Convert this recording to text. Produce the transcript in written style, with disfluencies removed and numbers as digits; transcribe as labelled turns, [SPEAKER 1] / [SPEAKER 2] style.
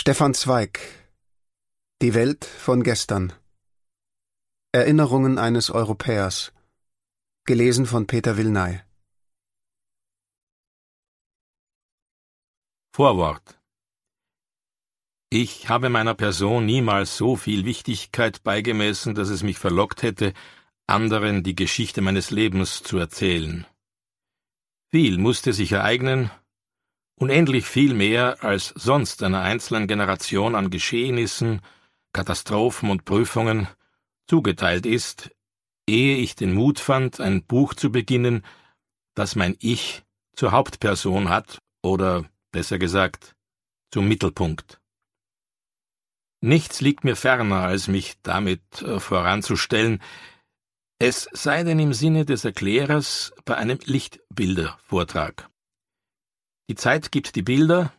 [SPEAKER 1] Stefan Zweig. Die Welt von gestern. Erinnerungen eines Europäers. Gelesen von Peter Wilnay.
[SPEAKER 2] Vorwort. Ich habe meiner Person niemals so viel Wichtigkeit beigemessen, dass es mich verlockt hätte, anderen die Geschichte meines Lebens zu erzählen. Viel musste sich ereignen, unendlich viel mehr, als sonst einer einzelnen Generation an Geschehnissen, Katastrophen und Prüfungen zugeteilt ist, ehe ich den Mut fand, ein Buch zu beginnen, das mein Ich zur Hauptperson hat oder, besser gesagt, zum Mittelpunkt. Nichts liegt mir ferner, als mich damit voranzustellen, es sei denn im Sinne des Erklärers bei einem Lichtbildervortrag. Die Zeit gibt die Bilder,